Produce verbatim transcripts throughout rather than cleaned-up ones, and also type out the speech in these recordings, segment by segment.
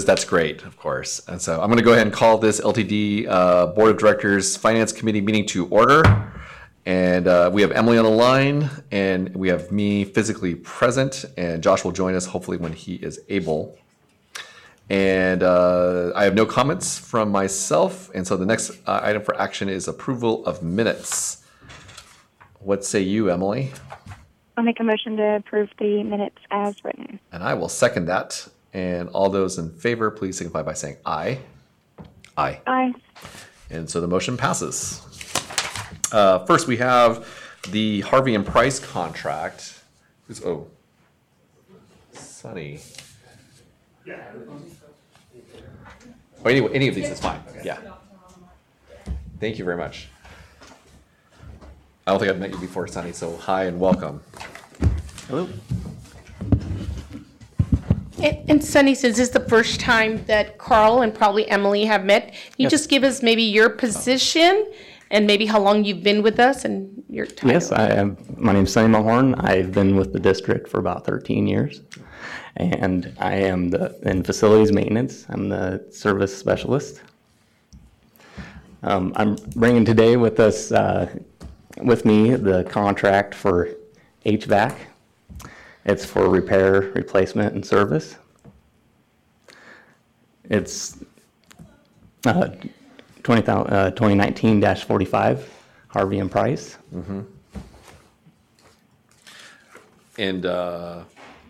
that's great, of course. And so I'm going to go ahead and call this L T D uh, Board of Directors Finance Committee meeting to order. And uh, we have Emily on the line, and we have me physically present, and Josh will join us hopefully when he is able. And uh, I have no comments from myself, and so the next uh, item for action is approval of minutes. What say you, Emily? I'll make a motion to approve the minutes as written. And I will second that. And all those in favor, please signify by saying aye. Aye. Aye. And so the motion passes. Uh, first, we have the Harvey and Price contract. Who's, oh, Sunny. Yeah. Oh, anyway, any of these is fine. Yeah. Thank you very much. I don't think I've met you before, Sunny, so hi and welcome. Hello. And, and Sunny says this is the first time that Carl and probably Emily have met. Can you Yes. just give us maybe your position and maybe how long you've been with us and your title? Yes, I am. My name is Sonny Mulhorn. I've been with the district for about thirteen years, and I am the in facilities maintenance. I'm the service specialist. Um, I'm bringing today with us, uh, with me, the contract for H V A C. It's for repair, replacement, and service. It's uh, twenty nineteen dash forty-five, Harvey and Price. Mm-hmm. And uh,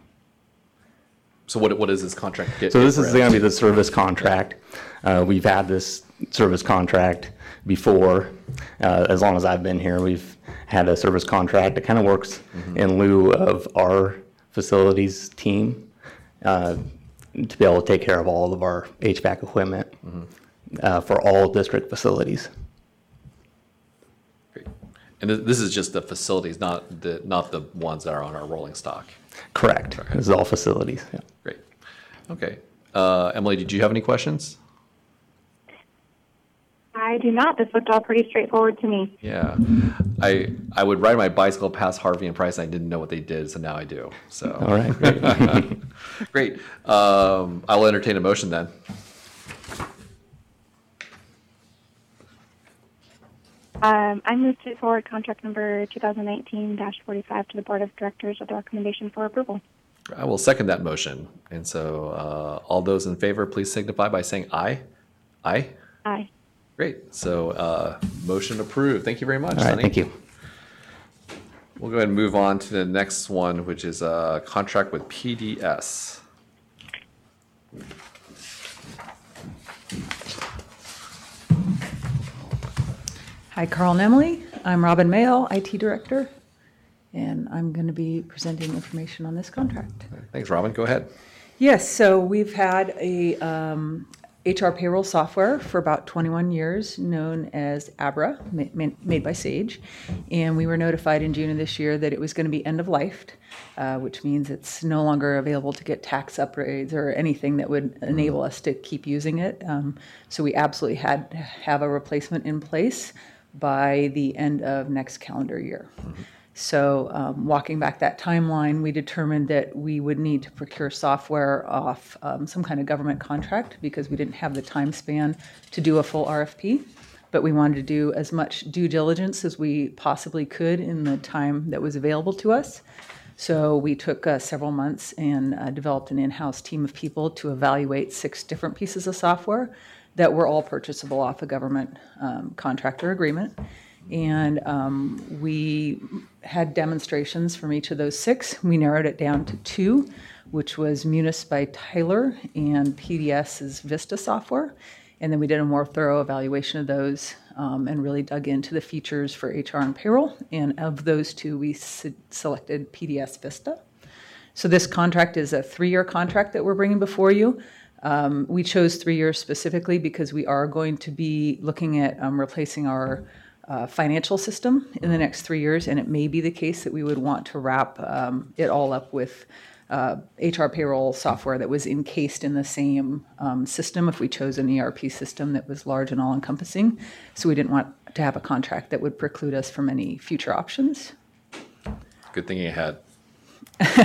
so what what is this contract? Get, So get this for is us? going to be the service contract. Uh, we've had this service contract before. Uh, as long as I've been here, we've had a service contract. It kind of works Mm-hmm. in lieu of our facilities team uh, to be able to take care of all of our H V A C equipment Mm-hmm. uh, for all district facilities. Great. And this, this is just the facilities, not the not the ones that are on our rolling stock. Correct. Okay. This is all facilities. Yeah. Great. Okay. Uh, Emily, did you have any questions? I do not. This looked all pretty straightforward to me. Yeah, I I would ride my bicycle past Harvey and Price, and I didn't know what they did, so now I do. So All right. Great. great. Um, I'll entertain a motion then. Um, I move to forward contract number twenty nineteen dash forty-five to the Board of Directors with a recommendation for approval. I will second that motion. And so, uh, all those in favor, please signify by saying aye. Aye. Aye. Great. So, uh, motion approved. Thank you very much, All right. Sunny. Thank you. We'll go ahead and move on to the next one, which is a contract with P D S. Hi, Carl and Emily. I'm Robin Mayo, I T Director, and I'm going to be presenting information on this contract. Thanks, Robin. Go ahead. Yes, so we've had a um, H R payroll software for about twenty-one years known as Abra, ma- ma- made by Sage, and we were notified in June of this year that it was going to be end-of-lifed, uh, which means it's no longer available to get tax upgrades or anything that would enable us to keep using it. Um, so we absolutely had to have a replacement in place by the end of next calendar year. So um, walking back that timeline, we determined that we would need to procure software off um, some kind of government contract because we didn't have the time span to do a full R F P. But we wanted to do as much due diligence as we possibly could in the time that was available to us. So we took uh, several months and uh, developed an in-house team of people to evaluate six different pieces of software that were all purchasable off a government um, contractor agreement. And um, we had demonstrations from each of those six. We narrowed it down to two, which was Munis by Tyler and PDS's Vista software. And then we did a more thorough evaluation of those um, and really dug into the features for H R and payroll. And of those two, we se- selected P D S Vista. So this contract is a three-year contract that we're bringing before you. Um, we chose three years specifically because we are going to be looking at um, replacing our uh, financial system in the next three years, and it may be the case that we would want to wrap um, it all up with uh, H R payroll software that was encased in the same um, system if we chose an E R P system that was large and all-encompassing. So we didn't want to have a contract that would preclude us from any future options. Good thinking ahead.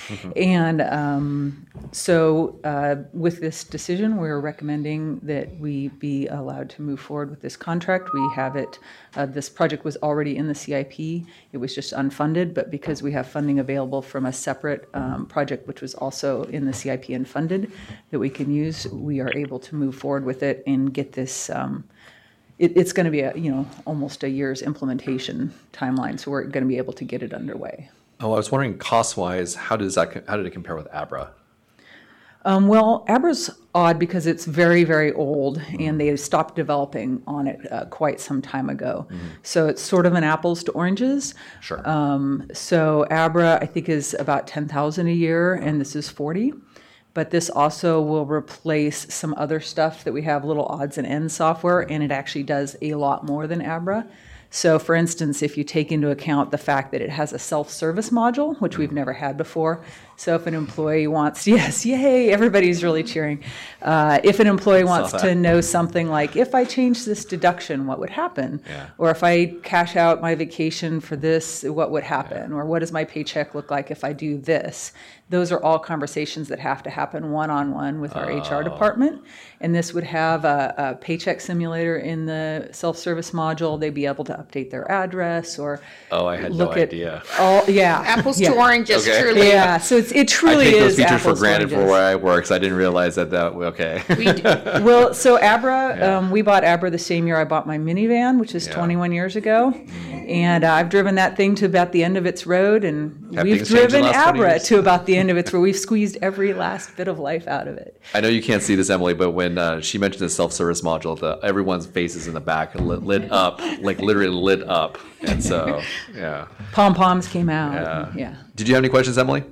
And um, so uh, with this decision, we're recommending that we be allowed to move forward with this contract. We have it, uh, this project was already in the C I P. It was just unfunded, but because we have funding available from a separate um, project, which was also in the C I P and funded, that we can use, we are able to move forward with it and get this, um, it, it's going to be a, you know, almost a year's implementation timeline, so we're going to be able to get it underway. Oh, I was wondering, cost-wise, how does that, co- how did it compare with Abra? Um, well, Abra's odd because it's very, very old, and they stopped developing on it uh, quite some time ago. Mm-hmm. So it's sort of an apples to oranges. Sure. Um, so Abra, I think, is about ten thousand a year, and this is forty. But this also will replace some other stuff that we have, little odds and ends software, and it actually does a lot more than Abra. So for instance, if you take into account the fact that it has a self-service module, which we've never had before. So if an employee wants, yes, yay, everybody's really cheering. Uh, if an employee wants to know something like, if I change this deduction, what would happen? Yeah. Or if I cash out my vacation for this, what would happen? Yeah. Or what does my paycheck look like if I do this? Those are all conversations that have to happen one-on-one with our oh. H R department. And this would have a, a paycheck simulator in the self-service module. They'd be able to update their address or oh, I had look no at idea. All, yeah, Apples yeah. to oranges, Okay. truly. Yeah, so it's, it truly I take those is features apples for granted to for oranges. where I work, so I didn't realize that that, okay. We do. Well, so Abra, Yeah. um, we bought Abra the same year I bought my minivan, which is Yeah. twenty-one years ago. And uh, I've driven that thing to about the end of its road, and Have we've things changed in driven the last twenty Abra years? to about the end of its road. We've squeezed every last bit of life out of it. I know you can't see this, Emily, but when uh, she mentioned the self-service module, the, everyone's faces in the back lit, lit up, like literally lit up. And so, yeah. Pom-poms came out. Yeah. and- yeah. Did you have any questions, Emily?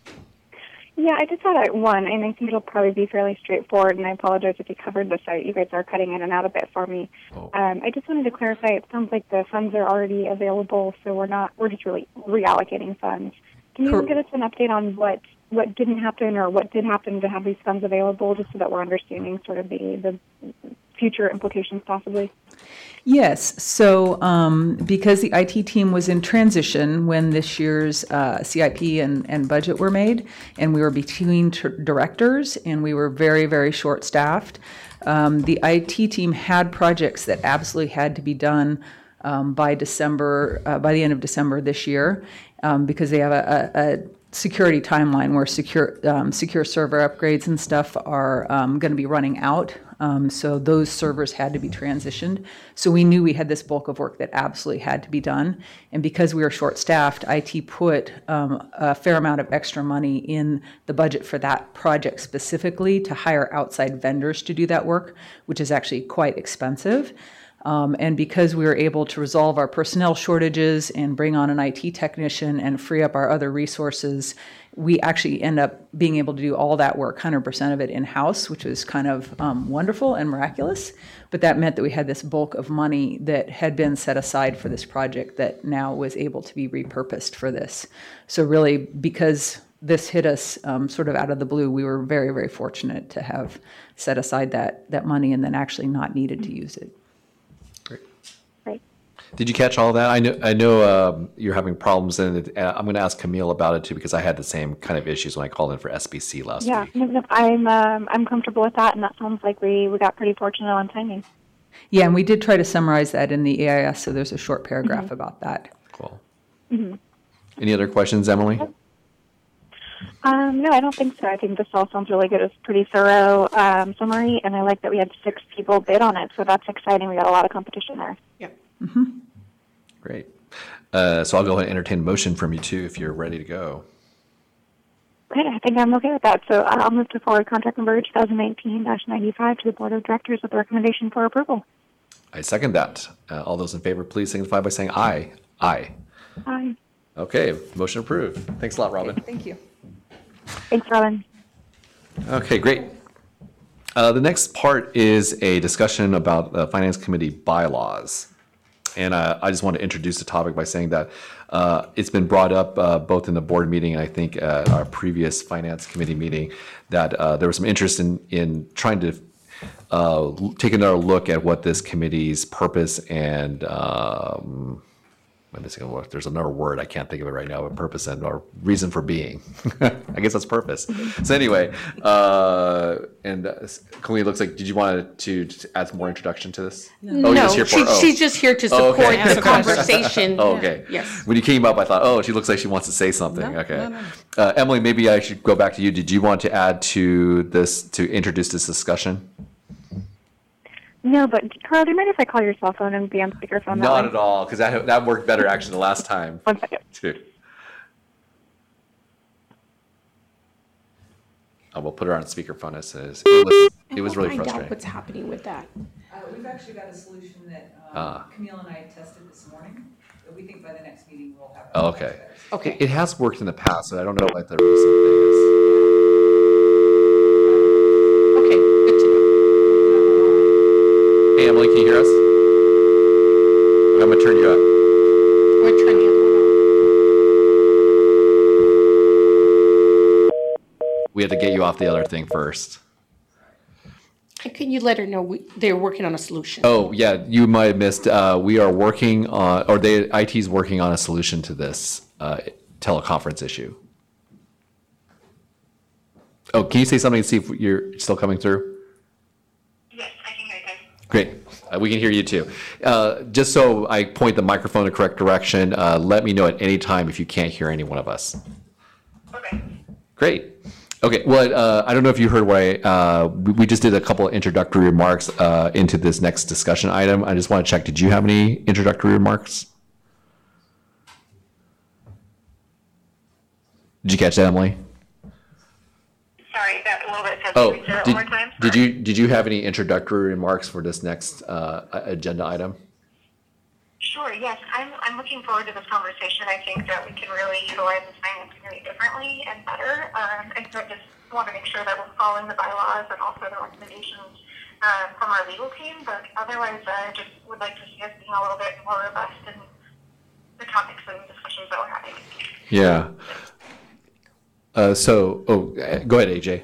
Yeah, I just had one, and I think it'll probably be fairly straightforward, and I apologize if you covered this. I, you guys are cutting in and out a bit for me. Oh. Um, I just wanted to clarify, it sounds like the funds are already available, so we're not, we're just really reallocating funds. Can you Cor- give us an update on what, what didn't happen or what did happen to have these funds available, just so that we're understanding sort of the, the future implications possibly? Yes. So um, because the I T team was in transition when this year's uh, C I P and, and budget were made, and we were between t- directors, and we were very, very short-staffed, um, the I T team had projects that absolutely had to be done um, by December, uh, by the end of December this year, um, because they have a, a, a security timeline where secure um, secure server upgrades and stuff are um, going to be running out. Um, so those servers had to be transitioned. So we knew we had this bulk of work that absolutely had to be done. And because we were short-staffed, I T put um, a fair amount of extra money in the budget for that project specifically to hire outside vendors to do that work, which is actually quite expensive. Um, and because we were able to resolve our personnel shortages and bring on an I T technician and free up our other resources, we actually end up being able to do all that work, one hundred percent of it in-house, which was kind of um, wonderful and miraculous. But that meant that we had this bulk of money that had been set aside for this project that now was able to be repurposed for this. So really, because this hit us um, sort of out of the blue, we were very, very fortunate to have set aside that, that money and then actually not needed to use it. Did you catch all of that? I know, I know um, you're having problems, and uh, I'm going to ask Camille about it too, because I had the same kind of issues when I called in for S B C last Yeah, week. no, no, I'm um, I'm comfortable with that, and that sounds like we, we got pretty fortunate on timing. Yeah, and we did try to summarize that in the A I S, so there's a short paragraph Mm-hmm. about that. Cool. Mm-hmm. Any other questions, Emily? Um, no, I don't think so. I think this all sounds really good. It's a pretty thorough um, summary, and I like that we had six people bid on it, so that's exciting. We got a lot of competition there. Yeah. Mm-hmm. Great. Uh, so I'll go ahead and entertain a motion from you too if you're ready to go. Great, I think I'm okay with that. So I'll move to forward contract number twenty nineteen dash ninety-five to the Board of Directors with the recommendation for approval. I second that. Uh, all those in favor, please signify by saying aye. Aye. Aye. Okay, motion approved. Thanks a lot, Robin. Thank you. Thanks, Robin. Okay, great. Uh, the next part is a discussion about the Finance Committee bylaws. And uh, I just want to introduce the topic by saying that uh, it's been brought up uh, both in the board meeting and I think at our previous Finance Committee meeting that uh, there was some interest in, in trying to uh, take another look at what this committee's purpose and um, I'm missing a word. There's another word I can't think of it right now. But purpose and or reason for being. I guess that's purpose. So anyway, uh, and uh, Colleen, looks like. Did you want to, to add some more introduction to this? No, Oh, you're just here for- she, oh. she's just here to Oh, support okay. the conversation. Oh, okay. Yes. When you came up, I thought, oh, she looks like she wants to say something. No, okay. no, no. Uh, Emily, maybe I should go back to you. Did you want to add to this to introduce this discussion? No, but Carl, do you mind if I call your cell phone and be on speakerphone? that Not way? at all, because that that worked better actually the last time One second. too. Oh, we'll put her on speakerphone. It says it was, it was really Find out frustrating. what's happening with that. Uh, we've actually got a solution that um, Ah. Camille and I tested this morning, but we think by the next meeting we'll have. Oh, okay. Okay. It, it has worked in the past, so I don't know what the recent thing is. Okay, good to Hey, Emily, can you hear us? I'm gonna turn you up. know. We're trying the other one We have to get you off the other thing first. on. And can you let her know we, they're working on a solution? Oh, yeah, you might have missed, uh, we are working on, or they, I T's working on a solution to this, uh, teleconference issue. Oh, can you say something and see if you're still coming through? Yes, I can hear you guys. Great. Uh, we can hear you too. Uh, just so I point the microphone in the correct direction, uh, let me know at any time if you can't hear any one of us. Okay. Great. Okay. Well, uh, I don't know if you heard what I, uh, we, we just did a couple of introductory remarks uh, into this next discussion item. I just want to check, did you have any introductory remarks? Did you catch that, Emily? Sorry, that a little bit said. Oh, Can you say that did, one more time? did you did you have any introductory remarks for this next uh, agenda item? Sure, yes. I'm, I'm looking forward to this conversation. I think that we can really utilize the finance committee differently and better. Um, and so I just want to make sure that we're following the bylaws and also the recommendations uh, from our legal team. But otherwise, I just would like to see us being a little bit more robust in the topics and discussions that we're having. Yeah. Uh, so, oh, go ahead, A J.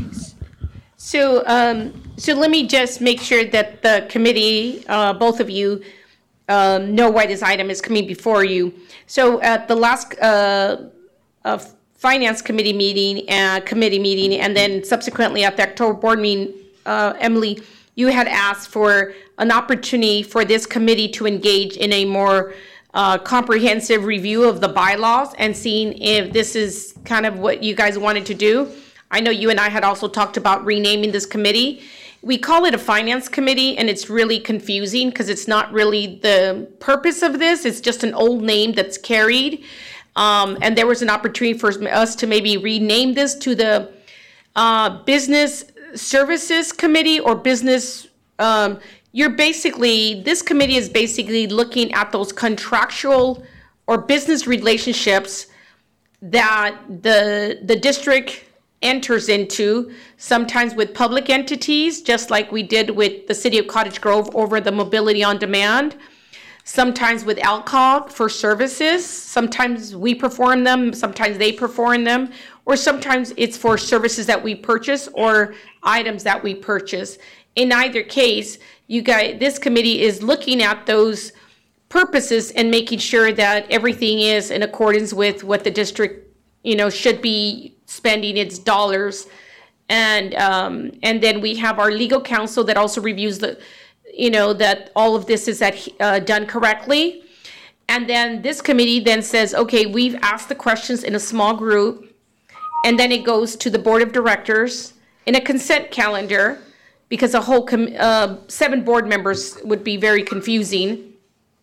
So, um, so let me just make sure that the committee, uh, both of you, um, know why this item is coming before you. So at the last, uh, uh, finance committee meeting, uh, committee meeting, and then subsequently at the October board meeting, uh, Emily, you had asked for an opportunity for this committee to engage in a more uh, comprehensive review of the bylaws and seeing if this is kind of what you guys wanted to do. I know you and I had also talked about renaming this committee. We call it a finance committee, and it's really confusing because it's not really the purpose of this. It's just an old name that's carried. Um, and there was an opportunity for us to maybe rename this to the uh, Business Services Committee or Business, um, you're basically, this committee is basically looking at those contractual or business relationships that the the district enters into, sometimes with public entities, just like we did with the city of Cottage Grove over the mobility on demand, sometimes with ALCOG for services, sometimes we perform them, sometimes they perform them, or sometimes it's for services that we purchase or items that we purchase. In either case, you guys, this committee is looking at those purposes and making sure that everything is in accordance with what the district, you know, should be spending its dollars. And um, and then we have our legal counsel that also reviews the, you know, that all of this is at, uh, done correctly. And then this committee then says, okay, we've asked the questions in a small group, and then it goes to the board of directors in a consent calendar, because a whole com- uh, seven board members would be very confusing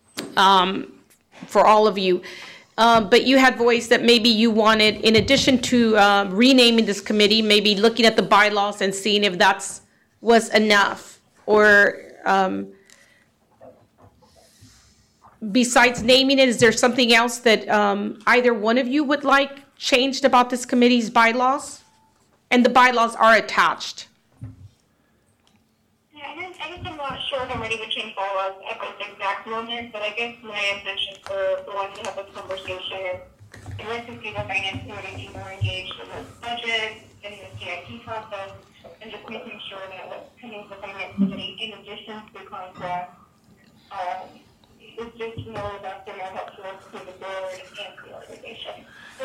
um, for all of you. Uh, but you had voiced that maybe you wanted, in addition to uh, renaming this committee, maybe looking at the bylaws and seeing if that's was enough, or um, besides naming it, is there something else that um, either one of you would like changed about this committee's bylaws? And the bylaws are attached. Yeah, I guess, I guess I'm not sure if I'm ready to change bylaws at this exact moment, but I guess my intention for, for wanting to have this conversation is I'd like to see the finance committee be more engaged in the budget, in the C I P process, and just making sure that what's coming to the finance committee, in addition to the contract, um, is just more about the more helpful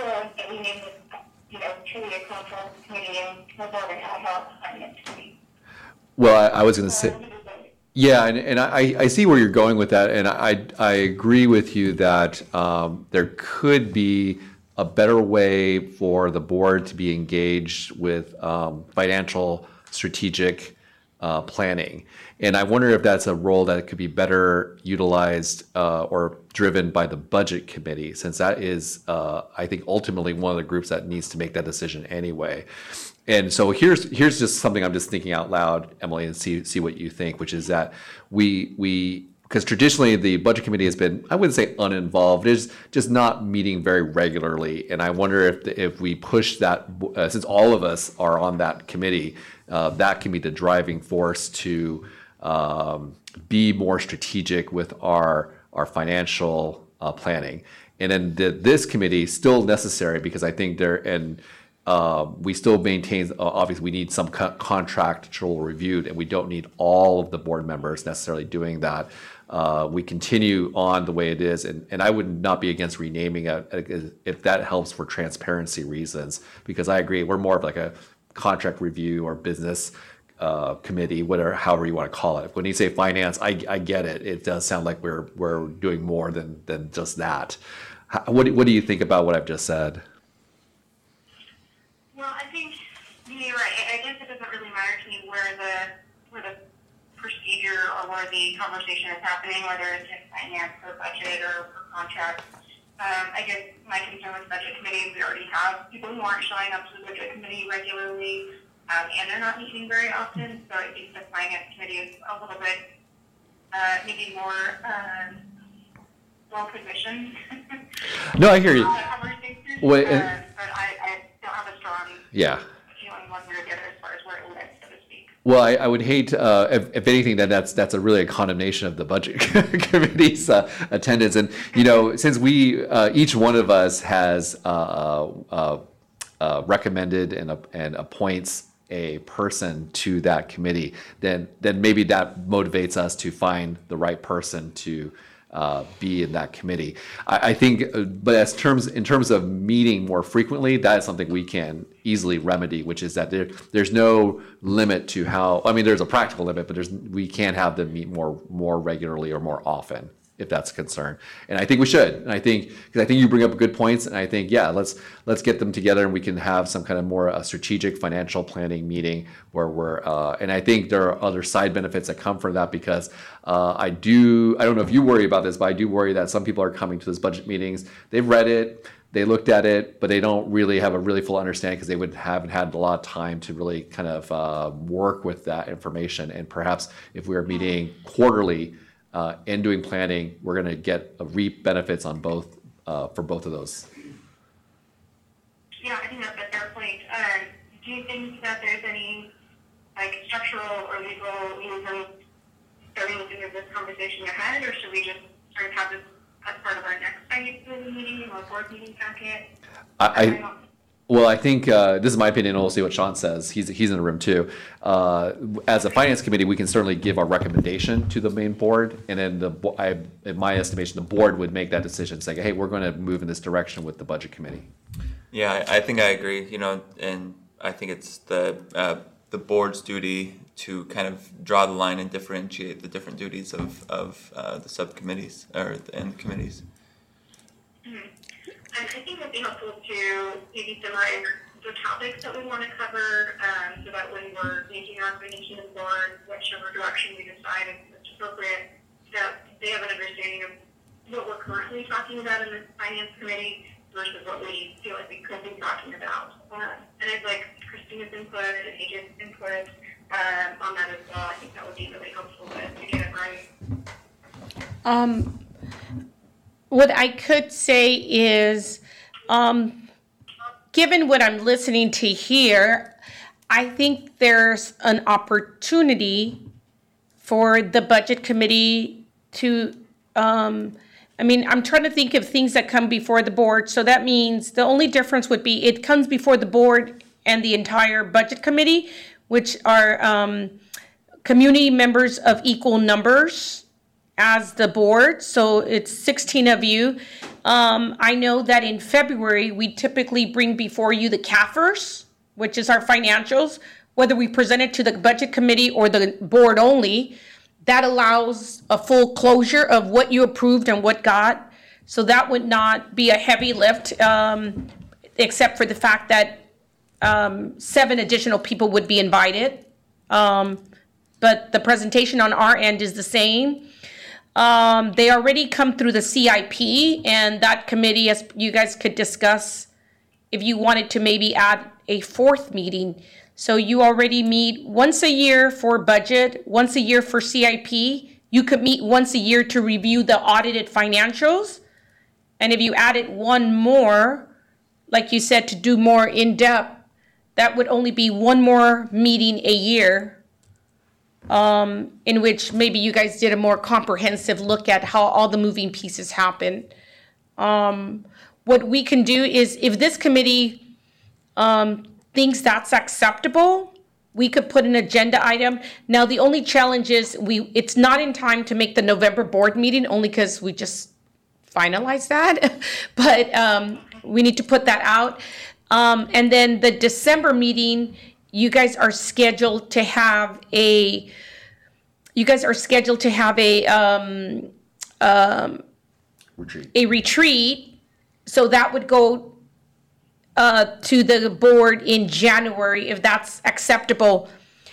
realize that we need, you know, truly a contract committee and more of an ad hoc finance committee. Well, I, I was going to say, yeah, and, and I, I see where you're going with that, and I, I agree with you that um, there could be a better way for the board to be engaged with um, financial strategic uh, planning. And I wonder if that's a role that could be better utilized uh, or driven by the budget committee, since that is, uh, I think, ultimately one of the groups that needs to make that decision anyway. And so here's here's just something I'm just thinking out loud, Emily, and see see what you think, which is that we we because traditionally the budget committee has been, I wouldn't say uninvolved, it's just not meeting very regularly. And I wonder if if we push that, uh, since all of us are on that committee, uh, that can be the driving force to um, be more strategic with our our financial uh, planning. And then the, this committee is still necessary because I think there and. Uh, we still maintain, uh, obviously, we need some co- contractual reviewed, and we don't need all of the board members necessarily doing that. Uh, we continue on the way it is, and, and I would not be against renaming it if that helps for transparency reasons, because I agree, we're more of like a contract review or business uh, committee, whatever, however you want to call it. When you say finance, I, I get it. It does sound like we're we're doing more than than just that. How, what, what do you think about what I've just said? Well, I think you're right. I guess it doesn't really matter to me where the where the procedure or where the conversation is happening, whether it's in finance or budget or, or contracts. Um, I guess my concern with budget committee is we already have people who aren't showing up to the budget committee regularly, um, and they're not meeting very often. So I think the finance committee is a little bit uh, maybe more um, well positioned. No, I hear you. Wait, uh, but I, I don't have a strong yeah. feeling one way or the other as far as where it lives, so to speak. Well, I, I would hate, uh, if, if anything, that that's that's a really a condemnation of the budget committee's uh, attendance. And you know, since we uh, each one of us has uh, uh, uh, recommended and uh, and appoints a person to that committee, then then maybe that motivates us to find the right person to uh, be in that committee. I, I think, uh, but as terms in terms of meeting more frequently, that is something we can easily remedy, which is that there there's no limit to how. I mean, there's a practical limit, but there's we can't have them meet more more regularly or more often, if that's a concern. And I think we should. And I think because I think you bring up good points, and I think yeah, let's let's get them together and we can have some kind of more uh, strategic financial planning meeting where we're. Uh, and I think there are other side benefits that come from that because uh, I do. I don't know if you worry about this, but I do worry that some people are coming to those budget meetings. They've read it, they looked at it, but they don't really have a really full understanding because they would haven't had a lot of time to really kind of uh, work with that information. And perhaps if we were meeting quarterly. Uh, and doing planning, we're going to get a reap benefits on both uh, for both of those. Yeah, I think that's a fair point. Um, do you think that there's any like structural or legal reasons starting looking at this conversation ahead, or should we just sort of have this as part of our next finance committee meeting or board meeting packet? I. I Well, I think uh, this is my opinion, and we'll see what Sean says. He's he's in the room too. Uh, as a finance committee, we can certainly give our recommendation to the main board, and then the I, in my estimation, the board would make that decision, saying, "Hey, we're going to move in this direction with the budget committee." Yeah, I, I think I agree. You know, and I think it's the uh, the board's duty to kind of draw the line and differentiate the different duties of of uh, the subcommittees or and the committees. Mm-hmm. And I think it would be helpful to maybe summarize the topics that we want to cover um, so that when we're making our recommendation to the board, whichever direction we decide is most appropriate, that they have an understanding of what we're currently talking about in the finance committee versus what we feel like we could be talking about. Uh, and I'd like Christina's input and A J's input um, on that as well. I think that would be really helpful to, to get it right. Um. What I could say is, um, given what I'm listening to here, I think there's an opportunity for the budget committee to, um, I mean, I'm trying to think of things that come before the board. So that means the only difference would be it comes before the board and the entire budget committee, which are um, community members of equal numbers as the board, so it's sixteen of you. Um, I know that in February, we typically bring before you the C A F Rs, which is our financials, whether we present it to the budget committee or the board only. That allows a full closure of what you approved and what got. So that would not be a heavy lift, um, except for the fact that um, seven additional people would be invited. Um, but the presentation on our end is the same. Um, they already come through the C I P, and that committee, as you guys could discuss, if you wanted to maybe add a fourth meeting. So you already meet once a year for budget, once a year for C I P. You could meet once a year to review the audited financials. And if you added one more, like you said, to do more in-depth, that would only be one more meeting a year, um, in which maybe you guys did a more comprehensive look at how all the moving pieces happen. Um, what we can do is, if this committee um, thinks that's acceptable, we could put an agenda item. Now, the only challenge is we it's not in time to make the November board meeting, only because we just finalized that. But um, we need to put that out. Um, and then the December meeting, you guys are scheduled to have a, you guys are scheduled to have a, um, um, Retreat. a retreat. So that would go uh, to the board in January, if that's acceptable.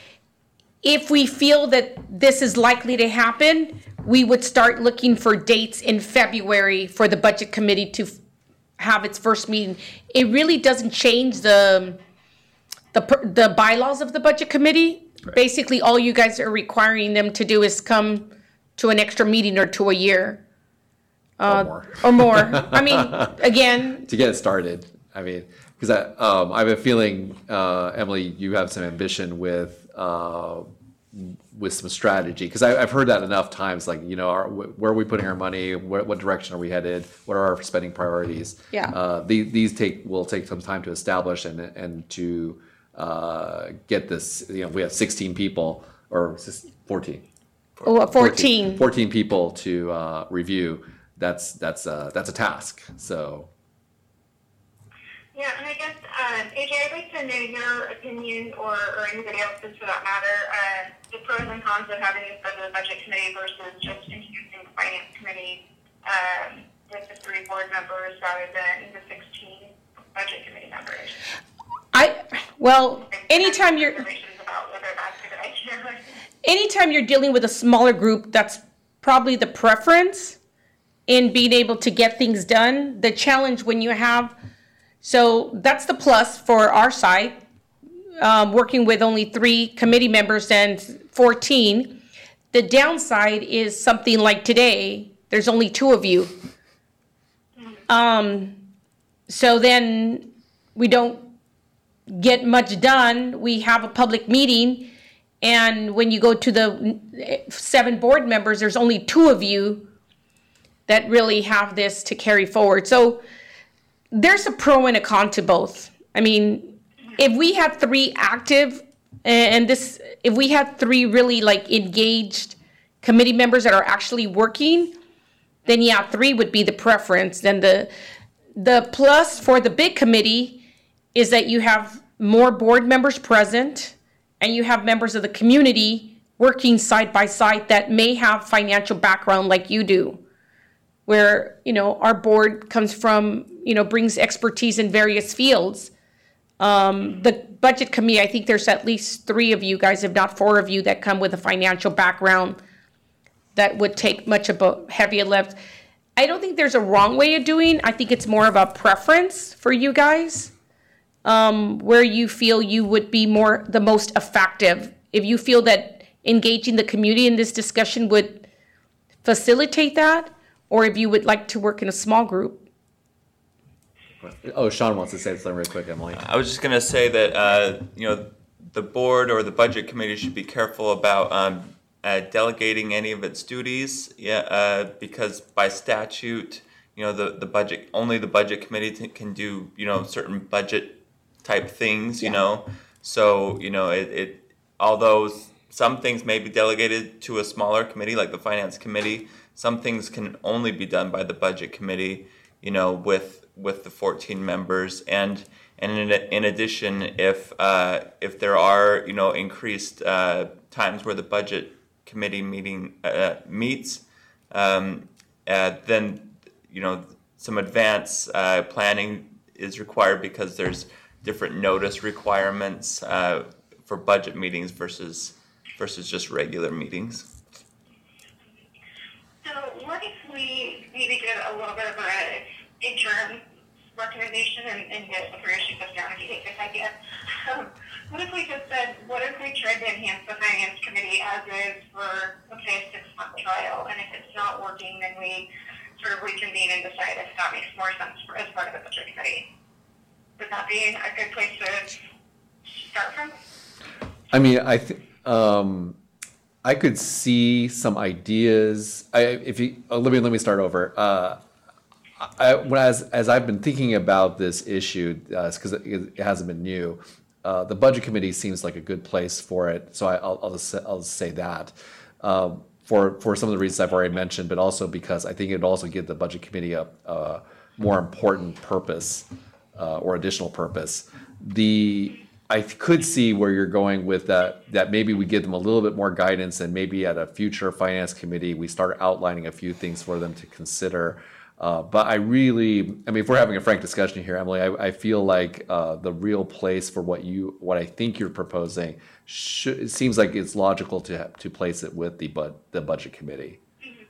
If we feel that this is likely to happen, we would start looking for dates in February for the budget committee to f- have its first meeting. It really doesn't change the the per- the bylaws of the budget committee. Right. Basically, all you guys are requiring them to do is come to an extra meeting or two a year. Uh, or more. Or more. I mean, again, To get it started. I mean, because I, um, I have a feeling, uh, Emily, you have some ambition with, uh, with some strategy. Because I've heard that enough times, like, you know, are, where are we putting our money? What, what direction are we headed? What are our spending priorities? Yeah. Uh, these, these take, will take some time to establish and, and to uh, get this, you know, we have sixteen people, or fourteen. oh, fourteen. fourteen people to uh, review. That's, that's, uh, that's a task, so. Yeah, and I guess, um, A J, I'd like to know your opinion, or, or anybody else's for that matter, uh, the pros and cons of having this as a budget committee versus just introducing the finance committee um, with the three board members rather than the sixteen budget committee members. I, well, anytime you're, Reservations about whether that's a good idea. anytime you're dealing with a smaller group, that's probably the preference in being able to get things done. The challenge when you have, so that's the plus for our side, um, working with only three committee members and fourteen. The downside is something like today, there's only two of you. Um, so then we don't get much done. We have a public meeting, and when you go to the seven board members, there's only two of you that really have this to carry forward. So there's a pro and a con to both. I mean, if we had three active, and this, if we had three really like engaged committee members that are actually working, then yeah, three would be the preference. Then the the plus for the big committee is that you have more board members present, and you have members of the community working side by side that may have financial background like you do, where, you know, our board comes from, you know, brings expertise in various fields. Um, the budget committee, I think there's at least three of you guys, if not four of you, that come with a financial background that would take much of a heavier lift. I don't think there's a wrong way of doing. I think it's more of a preference for you guys, um, where you feel you would be more, the most effective. If you feel that engaging the community in this discussion would facilitate that, or if you would like to work in a small group. Oh, Sean wants to say something real quick, Emily. I was just going to say that, uh, you know, the board or the budget committee should be careful about um, uh, delegating any of its duties, yeah, uh, because by statute, you know, the, the budget, only the budget committee t- can do, you know, certain budget type things, you Yeah. know. So, you know, it, it although some things may be delegated to a smaller committee like the finance committee, some things can only be done by the budget committee. you know, with with the fourteen members, and and in, in addition, if uh, if there are, you know, increased uh, times where the budget committee meeting uh, meets, um, uh, then, you know, some advance uh, planning is required because there's different notice requirements uh, for budget meetings versus versus just regular meetings. So what if we maybe did a little bit of a interim recommendation and, and get the leadership us down if you take this idea? Um, what if we just said, what if we tried to enhance the finance committee as is for, let's say, a six-month trial, and if it's not working, then we sort of reconvene and decide if that makes more sense for, as part of the budget committee? Would that be a good place to start from? I mean, I think um, I could see some ideas. I, if you uh, let me let me start over. Uh, I, when as as I've been thinking about this issue, because uh, it, it hasn't been new, uh, the budget committee seems like a good place for it. So I, I'll I'll just, I'll just say that. Um, for for some of the reasons I've already mentioned, but also because I think it would also give the budget committee a, a more important purpose. Uh, or additional purpose. The I could see where you're going with that, that maybe we give them a little bit more guidance, and maybe at a future finance committee, we start outlining a few things for them to consider. Uh, but I really, I mean, if we're having a frank discussion here, Emily, I, I feel like uh, the real place for what you, what I think you're proposing, should, it seems like it's logical to to place it with the bud, the budget committee. Mm-hmm.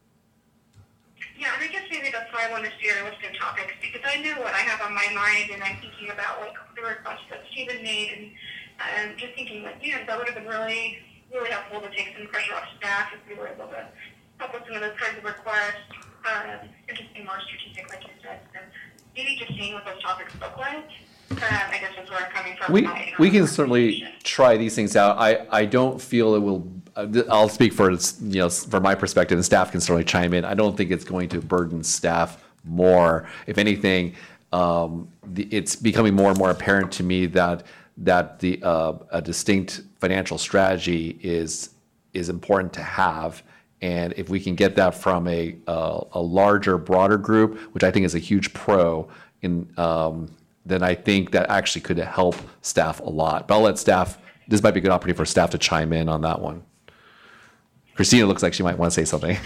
Yeah, and I guess maybe that's why I want to steer with some topics, because I know what I have on my mind, and I'm thinking about like the request that Stephen made, and um, just thinking like, yeah, that would have been really, really helpful to take some pressure off staff if we were able to help with some of those kinds of requests, um, and just be more strategic, like you said. And maybe just seeing what those topics look like. Um, I guess is where I'm coming from. We my, we um, can certainly try these things out. I, I don't feel it will. I'll speak for you know from my perspective, and staff can certainly chime in. I don't think it's going to burden staff more. If anything, um, the, it's becoming more and more apparent to me that that the uh, a distinct financial strategy is is important to have. And if we can get that from a uh, a larger, broader group, which I think is a huge pro in. Um, then I think that actually could help staff a lot. But I'll let staff, this might be a good opportunity for staff to chime in on that one. Christina looks like she might want to say something.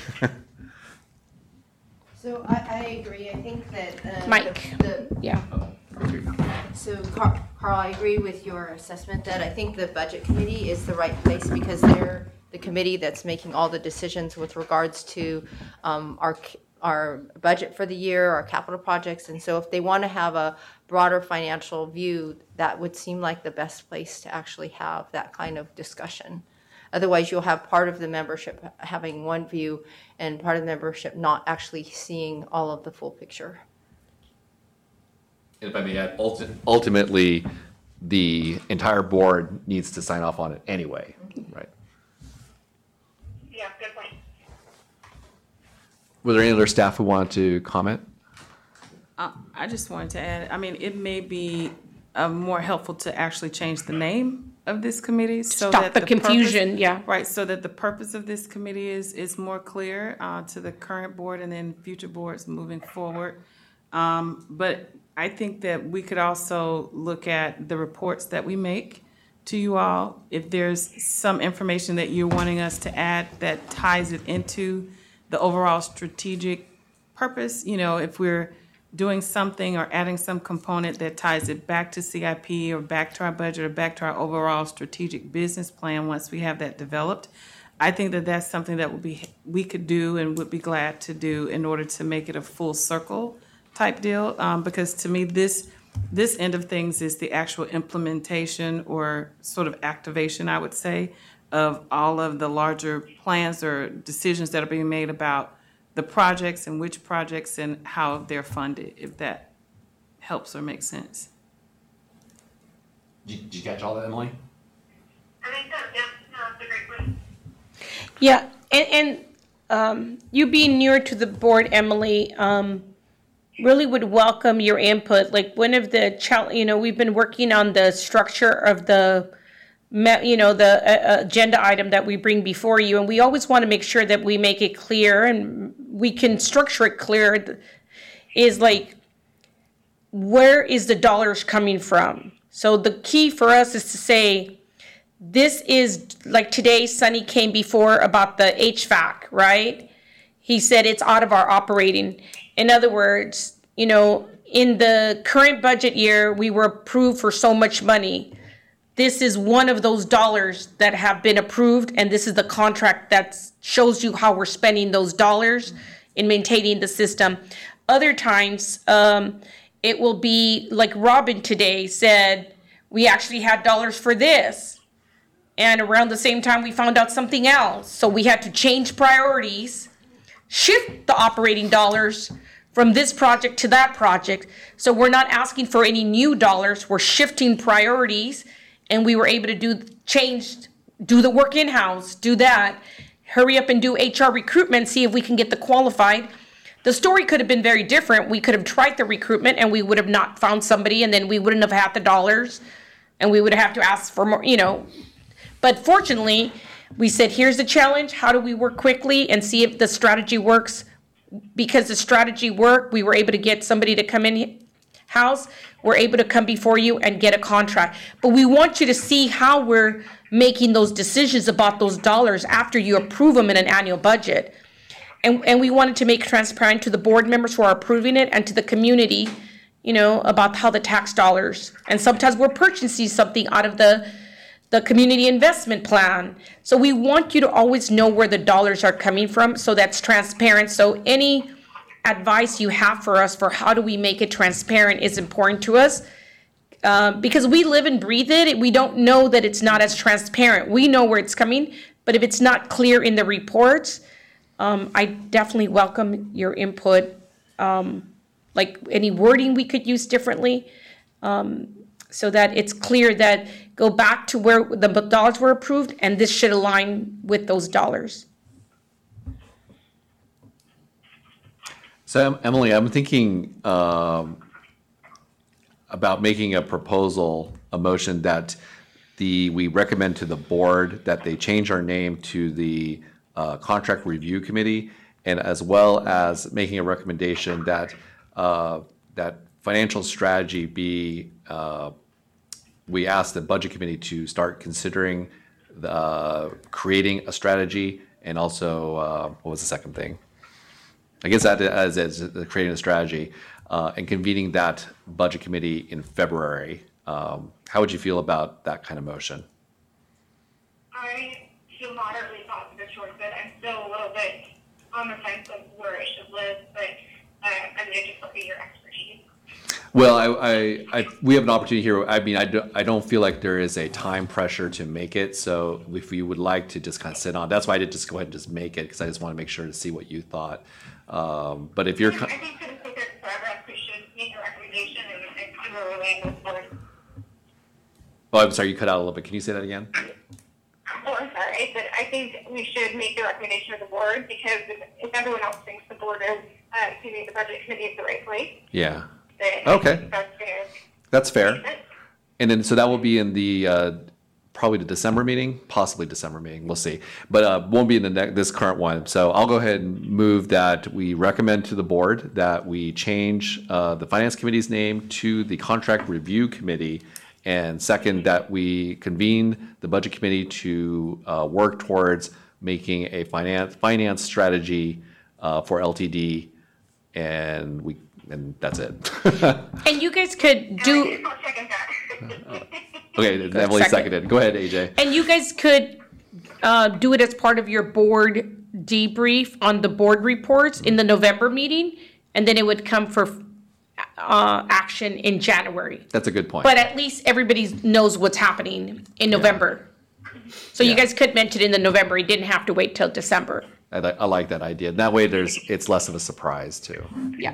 So I, I agree. I think that uh, Mike. The, the, Yeah. so Carl, Carl, I agree with your assessment that I think the budget committee is the right place because they're the committee that's making all the decisions with regards to um, our our budget for the year, our capital projects. And so if they want to have a broader financial view, that would seem like the best place to actually have that kind of discussion. Otherwise, you'll have part of the membership having one view and part of the membership not actually seeing all of the full picture. And if I may add, ulti- ultimately, the entire board needs to sign off on it anyway, right? Yeah, good point. Were there any other staff who wanted to comment? Uh, I just wanted to add, I mean, it may be uh, more helpful to actually change the name of this committee. So Stop that the confusion, purpose, yeah. Right, so that the purpose of this committee is, is more clear uh, to the current board and then future boards moving forward. Um, but I think that we could also look at the reports that we make to you all. If there's some information that you're wanting us to add that ties it into the overall strategic purpose, you know, if we're doing something or adding some component that ties it back to C I P or back to our budget or back to our overall strategic business plan once we have that developed, I think that that's something that would be we could do and would be glad to do in order to make it a full circle type deal. Um, because to me, this this end of things is the actual implementation or sort of activation, I would say, of all of the larger plans or decisions that are being made about the projects and which projects and how they're funded, if that helps or makes sense. Did you, did you catch all that, Emily? I think that, yeah, no, that's a great point. Yeah, and, and um, you being newer to the board, Emily, um, really would welcome your input. Like one of the, chal- you know, we've been working on the structure of the you know, the uh, agenda item that we bring before you, and we always want to make sure that we make it clear and we can structure it clear. is like, where is the dollars coming from? So the key for us is to say, this is, like today, Sonny came before about the H V A C, right? He said it's out of our operating. In other words, you know, in the current budget year, we were approved for so much money. This is one of those dollars that have been approved, and this is the contract that shows you how we're spending those dollars in maintaining the system. Other times, um, it will be like Robin today said, we actually had dollars for this. And around the same time, we found out something else. So we had to change priorities, shift the operating dollars from this project to that project. So we're not asking for any new dollars. We're shifting priorities, and we were able to do change, do the work in-house, do that, hurry up and do H R recruitment, see if we can get the qualified. The story could have been very different. We could have tried the recruitment and we would have not found somebody, and then we wouldn't have had the dollars, and we would have to ask for more, you know. But fortunately, we said, here's the challenge. How do we work quickly and see if the strategy works? Because the strategy worked, we were able to get somebody to come in house. We're able to come before you and get a contract. But we want you to see how we're making those decisions about those dollars after you approve them in an annual budget. And, and we wanted to make transparent to the board members who are approving it and to the community, you know, about how the tax dollars. And sometimes we're purchasing something out of the the community investment plan. So we want you to always know where the dollars are coming from, so that's transparent. So any advice you have for us for how do we make it transparent is important to us, uh, because we live and breathe it. We don't know that it's not as transparent. We know where it's coming, but if it's not clear in the reports, um, I definitely welcome your input, um, like any wording we could use differently. Um, so that it's clear that go back to where the dollars were approved, and this should align with those dollars. So Emily, I'm thinking um, about making a proposal, a motion that the we recommend to the board that they change our name to the uh, Contract Review Committee, and as well as making a recommendation that uh, that financial strategy be uh, we asked the budget committee to start considering the, uh, creating a strategy, and also uh, what was the second thing? I guess that as, as creating a strategy uh, and convening that budget committee in February. Um, how would you feel about that kind of motion? I feel moderately positive towards it. I'm still a little bit on the fence of where I should live, but uh, I mean, I just look at your expertise. Well, I, I, I, we have an opportunity here. I mean, I, do, I don't feel like there is a time pressure to make it. So if you would like to just kind of sit on, that's why I did just go ahead and just make it, because I just want to make sure to see what you thought. Um, but if you're, I think for the sake of progress, we should make a recommendation and, and kind of relay this forward. oh, I'm sorry, you cut out a little bit. Can you say that again? Oh, I'm sorry. I said I think we should make the recommendation of the board, because if, if everyone else thinks the board is, uh, excuse me, the budget committee is the right place, Yeah. then Okay. I think that's fair. That's fair. And then, so that will be in the, uh, probably the December meeting, possibly December meeting, we'll see. But uh, won't be in the ne- this current one. So I'll go ahead and move that we recommend to the board that we change uh, the Finance Committee's name to the Contract Review Committee. And second, that we convene the Budget Committee to uh, work towards making a finance, finance strategy uh, for L T D. And we, and that's it. And you guys could do, I'll second that. Okay, Emily Second. seconded. Go ahead, A J. and you guys could uh, do it as part of your board debrief on the board reports in the November meeting, and then it would come for uh, action in January. That's a good point. But at least everybody knows what's happening in November. So you Yeah. guys could mention it in the November. You didn't have to wait till December. I, li- I like that idea. That way, there's it's less of a surprise too. Yeah.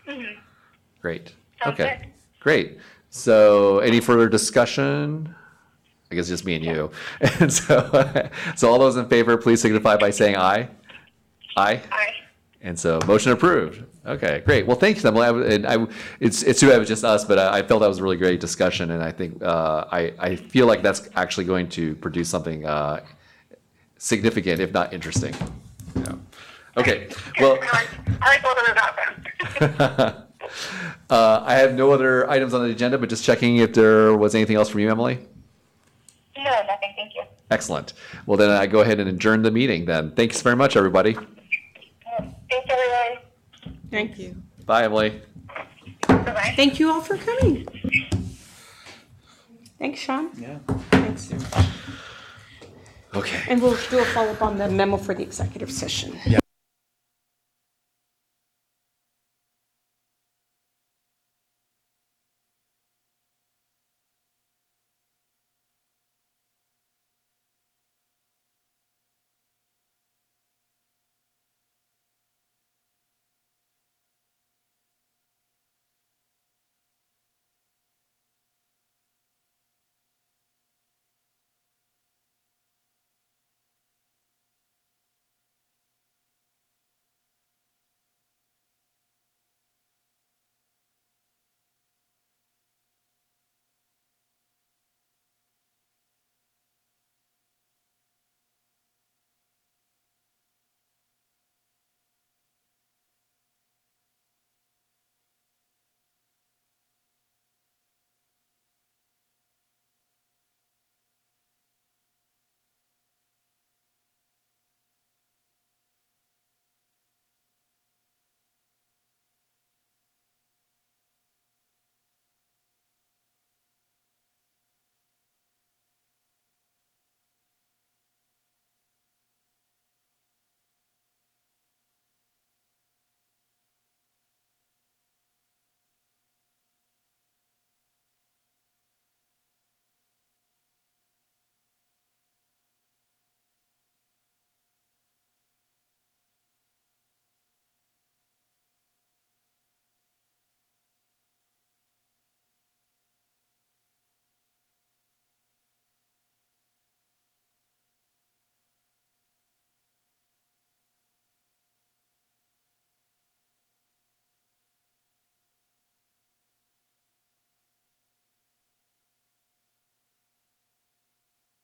Great. Sounds Okay. good. Great. So, any further discussion? I guess just me and you. And so, so all those in favor, please signify by saying aye. Aye. Aye. And so, motion approved. Okay, great. Well, thanks, Emily. I, and I, it's it's too bad it was just us, but I, I felt that was a really great discussion, and I think uh, I I feel like that's actually going to produce something uh, significant, if not interesting. Yeah. Okay. Well. I like, I like both of those outcomes. uh, I have no other items on the agenda, but just checking if there was anything else from you, Emily? No, nothing. Thank you. Excellent. Well, then I go ahead and adjourn the meeting then. Thanks very much, everybody. Thanks, everyone. Thank you. Bye, Emily. Bye-bye. Thank you all for coming. Thanks, Sean. Yeah. Thanks. Okay. And we'll do a follow-up on the memo for the executive session. Yeah.